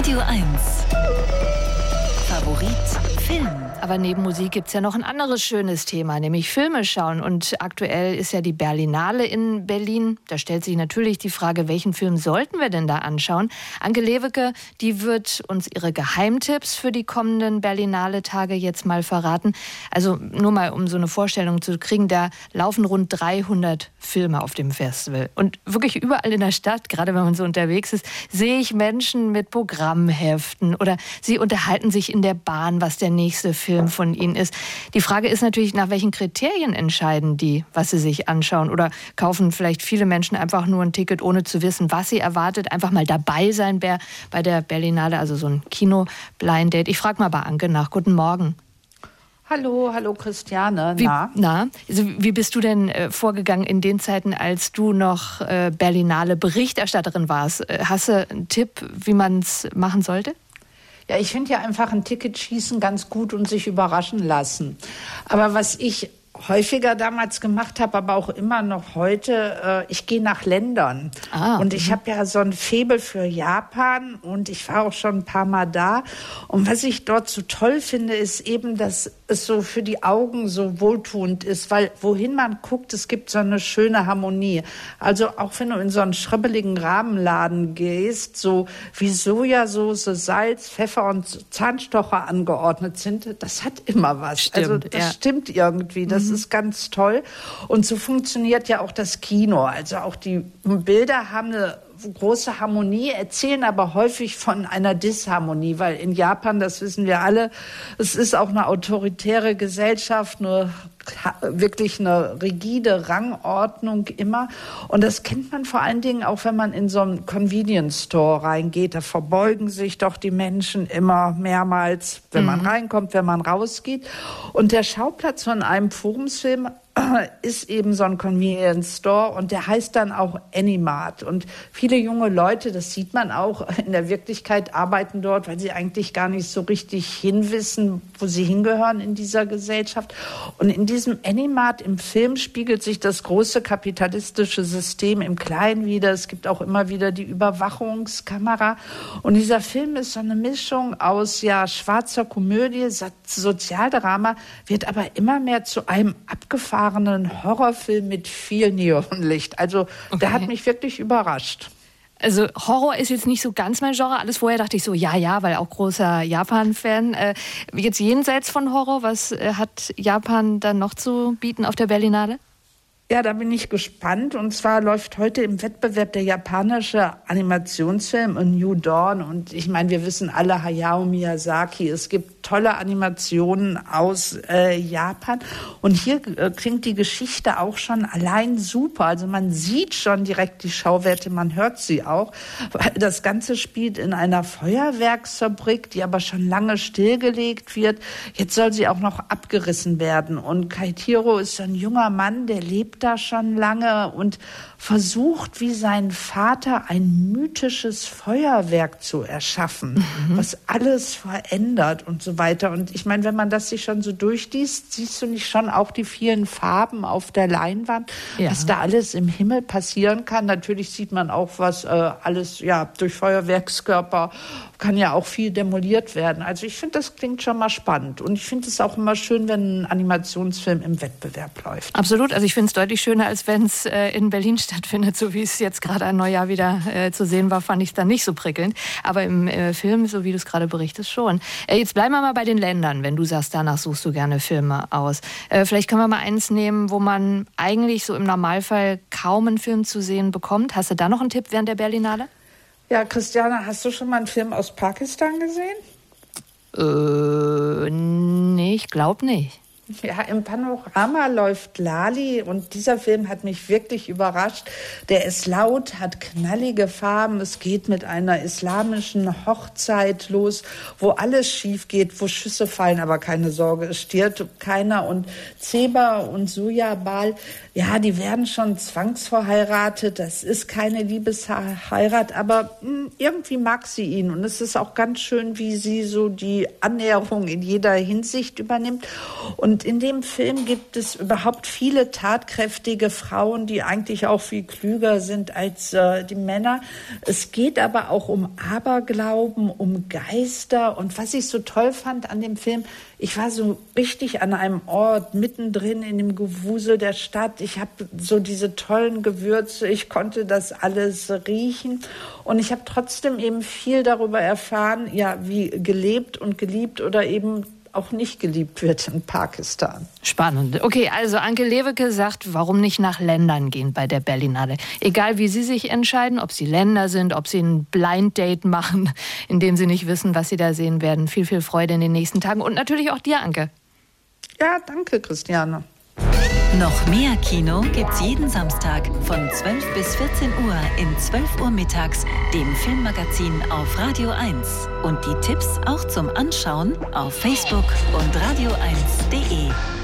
Radio 1. Favorit Film. Aber neben Musik gibt es ja noch ein anderes schönes Thema, nämlich Filme schauen. Und aktuell ist ja die Berlinale in Berlin. Da stellt sich natürlich die Frage, welchen Film sollten wir denn da anschauen? Anke Lewicke, die wird uns ihre Geheimtipps für die kommenden Berlinale-Tage jetzt mal verraten. Also nur mal, um so eine Vorstellung zu kriegen, da laufen rund 300 Filme auf dem Festival. Und wirklich überall in der Stadt, gerade wenn man so unterwegs ist, sehe ich Menschen mit Programmheften oder sie unterhalten sich in der Bahn, was der nächste Film von ihnen ist. Die Frage ist natürlich, nach welchen Kriterien entscheiden die, was sie sich anschauen? Oder kaufen vielleicht viele Menschen einfach nur ein Ticket, ohne zu wissen, was sie erwartet? Einfach mal dabei sein bei der Berlinale, also so ein Kino-Blind-Date. Ich frage mal bei Anke nach. Guten Morgen. Hallo Christiane. Wie bist du denn vorgegangen in den Zeiten, als du noch Berlinale Berichterstatterin warst? Hast du einen Tipp, wie man es machen sollte? Ja, ich finde ja einfach ein Ticket schießen ganz gut und sich überraschen lassen. Aber was ich häufiger damals gemacht habe, aber auch immer noch heute, ich gehe nach Ländern. Und ich habe ja so ein Faible für Japan und ich war auch schon ein paar Mal da. Und was ich dort so toll finde, ist eben, dass es so für die Augen so wohltuend ist, weil wohin man guckt, es gibt so eine schöne Harmonie. Also auch wenn du in so einen schribbeligen Rahmenladen gehst, so wie Sojasauce, Salz, Pfeffer und Zahnstocher angeordnet sind, das hat immer was. Stimmt, also das stimmt irgendwie. Das ist ganz toll. Und so funktioniert ja auch das Kino. Also auch die Bilder haben eine große Harmonie, erzählen aber häufig von einer Disharmonie, weil in Japan, das wissen wir alle, es ist auch eine autoritäre Gesellschaft, wirklich eine rigide Rangordnung immer. Und das kennt man vor allen Dingen auch, wenn man in so einen Convenience Store reingeht. Da verbeugen sich doch die Menschen immer mehrmals, wenn man reinkommt, wenn man rausgeht. Und der Schauplatz von einem Forumsfilm ist eben so ein Convenience Store und der heißt dann auch Animart. Und viele junge Leute, das sieht man auch in der Wirklichkeit, arbeiten dort, weil sie eigentlich gar nicht so richtig hinwissen, wo sie hingehören in dieser Gesellschaft. Und in diesem Animart im Film spiegelt sich das große kapitalistische System im Kleinen wider. Es gibt auch immer wieder die Überwachungskamera. Und dieser Film ist so eine Mischung aus schwarzer Komödie, Sozialdrama, wird aber immer mehr zu einem abgefahrenen Horrorfilm mit viel Neonlicht. Also der hat mich wirklich überrascht. Also Horror ist jetzt nicht so ganz mein Genre. Alles vorher dachte ich so, ja, weil auch großer Japan-Fan. Jetzt jenseits von Horror, was hat Japan dann noch zu bieten auf der Berlinale? Ja, da bin ich gespannt. Und zwar läuft heute im Wettbewerb der japanische Animationsfilm A New Dawn. Und ich meine, wir wissen alle, Hayao Miyazaki. Es gibt tolle Animationen aus Japan. Und hier klingt die Geschichte auch schon allein super. Also man sieht schon direkt die Schauwerte, man hört sie auch. Weil das Ganze spielt in einer Feuerwerksfabrik, die aber schon lange stillgelegt wird. Jetzt soll sie auch noch abgerissen werden. Und Kaitiro ist so ein junger Mann, der lebt da schon lange und versucht, wie sein Vater, ein mythisches Feuerwerk zu erschaffen, was alles verändert und so weiter. Und ich meine, wenn man das sich schon so durchliest, siehst du nicht schon auch die vielen Farben auf der Leinwand, was da alles im Himmel passieren kann. Natürlich sieht man auch, was alles durch Feuerwerkskörper kann ja auch viel demoliert werden. Also ich finde, das klingt schon mal spannend. Und ich finde es auch immer schön, wenn ein Animationsfilm im Wettbewerb läuft. Absolut. Also ich finde es deutlich schöner, als wenn es in Berlin stattfindet, so wie es jetzt gerade ein Neujahr wieder zu sehen war, fand ich es dann nicht so prickelnd. Aber im Film, so wie du es gerade berichtest, schon. Jetzt bleiben wir mal bei den Ländern, wenn du sagst, danach suchst du gerne Filme aus. Vielleicht können wir mal eins nehmen, wo man eigentlich so im Normalfall kaum einen Film zu sehen bekommt. Hast du da noch einen Tipp während der Berlinale? Ja, Christiane, hast du schon mal einen Film aus Pakistan gesehen? Nee, ich glaube nicht. Ja, im Panorama läuft Lali und dieser Film hat mich wirklich überrascht. Der ist laut, hat knallige Farben. Es geht mit einer islamischen Hochzeit los, wo alles schief geht, wo Schüsse fallen, aber keine Sorge, es stirbt keiner. Und Zeba und Sujabal, die werden schon zwangsverheiratet. Das ist keine Liebesheirat, aber irgendwie mag sie ihn. Und es ist auch ganz schön, wie sie so die Annäherung in jeder Hinsicht übernimmt. Und Und in dem Film gibt es überhaupt viele tatkräftige Frauen, die eigentlich auch viel klüger sind als die Männer. Es geht aber auch um Aberglauben, um Geister. Und was ich so toll fand an dem Film, ich war so richtig an einem Ort, mittendrin in dem Gewusel der Stadt. Ich habe so diese tollen Gewürze, ich konnte das alles riechen. Und ich habe trotzdem eben viel darüber erfahren, ja, wie gelebt und geliebt oder eben auch nicht geliebt wird in Pakistan. Spannend. Okay, also Anke Lewicke sagt, warum nicht nach Ländern gehen bei der Berlinale? Egal, wie Sie sich entscheiden, ob Sie Länder sind, ob Sie ein Blind Date machen, in dem Sie nicht wissen, was Sie da sehen werden. Viel, viel Freude in den nächsten Tagen und natürlich auch dir, Anke. Ja, danke, Christiane. Noch mehr Kino gibt's jeden Samstag von 12 bis 14 Uhr in 12 Uhr mittags, dem Filmmagazin auf Radio 1. Und die Tipps auch zum Anschauen auf Facebook und radio1.de.